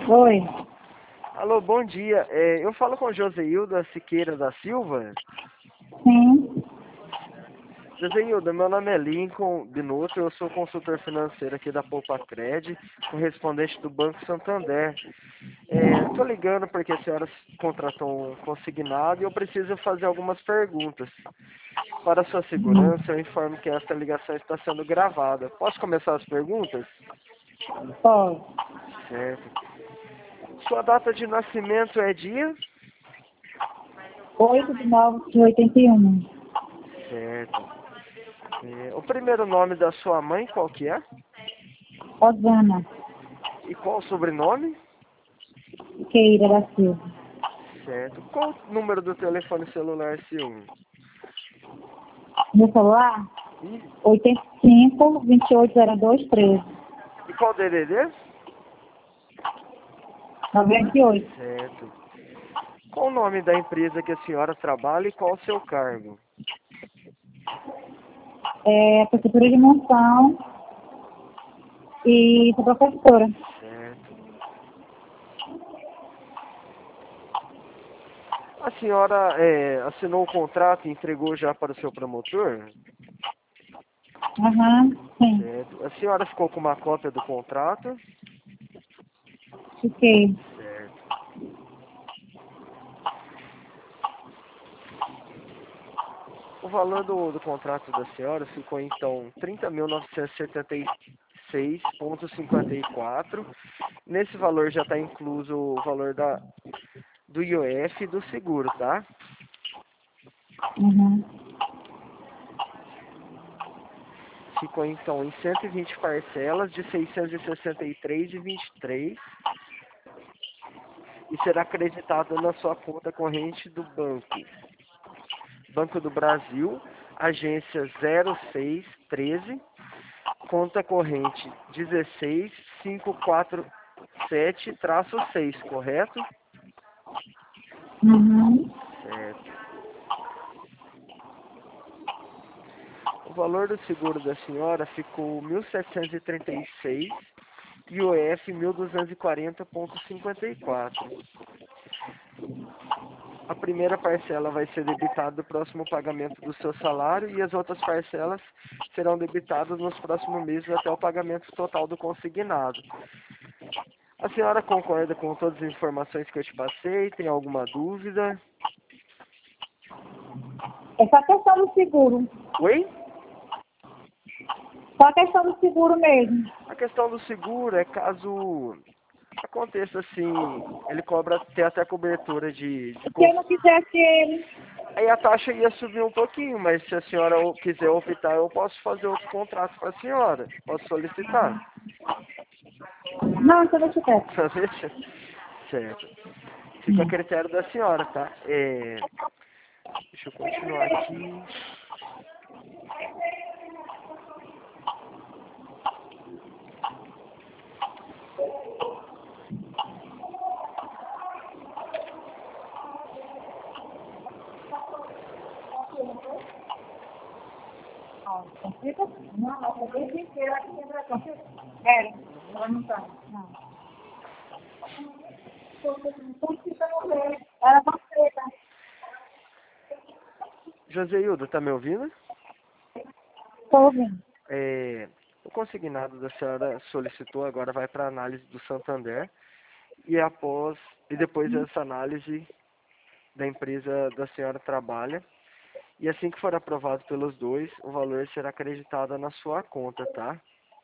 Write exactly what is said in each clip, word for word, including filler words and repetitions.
Oi. Alô, bom dia. É, eu falo com Joseilda Siqueira da Silva. Sim. Joseilda, meu nome é Lincoln Binotto, eu sou consultor financeiro aqui da Poupacred, correspondente do Banco Santander. Estou ligando porque a senhora contratou um consignado e eu preciso fazer algumas perguntas. Para sua Hum. segurança, eu informo que esta ligação está sendo gravada. Posso começar as perguntas? Pode. Certo. Sua data de nascimento é dia? oito de nove de oitenta e um. Certo. É, o primeiro nome da sua mãe, qual que é? Osana E qual o sobrenome? Queira da Silva. Certo. Qual o número do telefone celular seu? Meu celular? E, oitenta e cinco, vinte e oito, zero dois, treze. e qual o D D D? noventa e oito. Certo. Qual o nome da empresa que a senhora trabalha e qual o seu cargo? É, prefeitura de Monção e sou professora. Certo. A senhora é, assinou o contrato e entregou já para o seu promotor? Aham, sim. Certo. A senhora ficou com uma cópia do contrato? Fiquei. Certo. O valor do, do contrato da senhora ficou então trinta mil novecentos e setenta e seis vírgula cinquenta e quatro. Nesse valor já está incluso o valor da, do I O F e do seguro, tá? Uhum. Ficou então em cento e vinte parcelas de seiscentos e sessenta e três vírgula vinte e três e será acreditado na sua conta corrente do banco. Banco do Brasil, agência zero seis treze, conta corrente dezesseis mil quinhentos e quarenta e sete traço seis, correto? Uhum. Certo. O valor do seguro da senhora ficou mil setecentos e trinta e seis e o I O F mil duzentos e quarenta vírgula cinquenta e quatro. A primeira parcela vai ser debitada do próximo pagamento do seu salário e as outras parcelas serão debitadas nos próximos meses até o pagamento total do consignado. A senhora concorda com todas as informações que eu te passei? Tem alguma dúvida? É só questão do seguro. Oi? Só questão do seguro mesmo. A questão do seguro é caso aconteça assim, ele cobra até até cobertura de, de Se eu cons... não quisesse ele. Aí a taxa ia subir um pouquinho, mas se a senhora o- quiser optar, eu posso fazer outro contrato com a senhora. Posso solicitar? Não, se eu não tivesse. Deixa? Certo. Fica a critério da senhora, tá? É... Deixa eu continuar aqui. Não, não, eu tenho inteira aqui dentro da conta. Era, ela não tá. Não. Ela tá preta. Joseilda, tá me ouvindo? Tô ouvindo. É... O consignado da senhora solicitou, agora vai para análise do Santander. E após, e depois essa análise da empresa da senhora trabalha. E assim que for aprovado pelos dois, o valor será acreditado na sua conta, tá?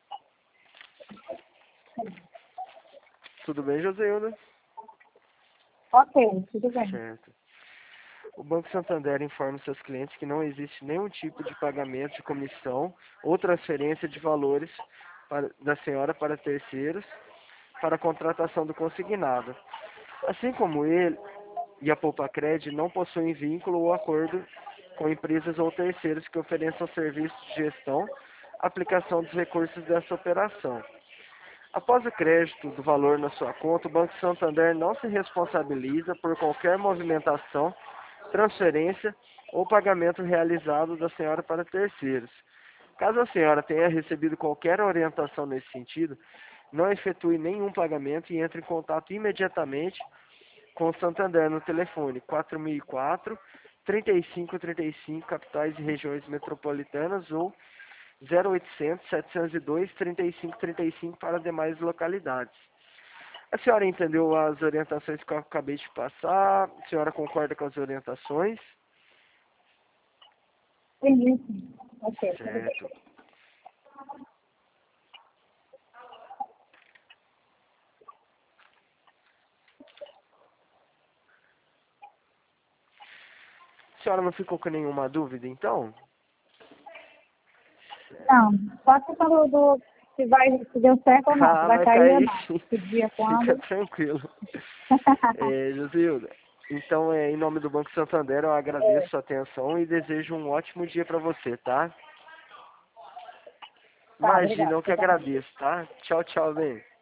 Tudo bem, Joseilda? Ok, tudo bem. Certo. O Banco Santander informa seus clientes que não existe nenhum tipo de pagamento de comissão ou transferência de valores para, da senhora para terceiros para a contratação do consignado. Assim como ele e a Poupacred não possuem vínculo ou acordo com empresas ou terceiros que ofereçam serviços de gestão, aplicação dos recursos dessa operação. Após o crédito do valor na sua conta, o Banco Santander não se responsabiliza por qualquer movimentação, transferência ou pagamento realizado da senhora para terceiros. Caso a senhora tenha recebido qualquer orientação nesse sentido, não efetue nenhum pagamento e entre em contato imediatamente com o Santander no telefone quatro mil e quatro, trinta e cinco trinta e cinco, capitais e regiões metropolitanas, ou zero oitocentos, setecentos e dois, trinta e cinco trinta e cinco para demais localidades. A senhora entendeu as orientações que eu acabei de passar? A senhora concorda com as orientações? Entendi, sim. Ok, tudo bem. Certo. A senhora não ficou com nenhuma dúvida, então? Não, só a questão do, do se, vai, se deu certo ou não, se Ah, vai vai cair ou cair não. sim. Que dia, Fica quando. tranquilo. É, Josilda, então, é, em nome do Banco Santander, eu É, agradeço a sua atenção e desejo um ótimo dia para você, tá? tá, Imagina, obrigada. eu que Você também. agradeço, tá? Tchau, tchau, bem.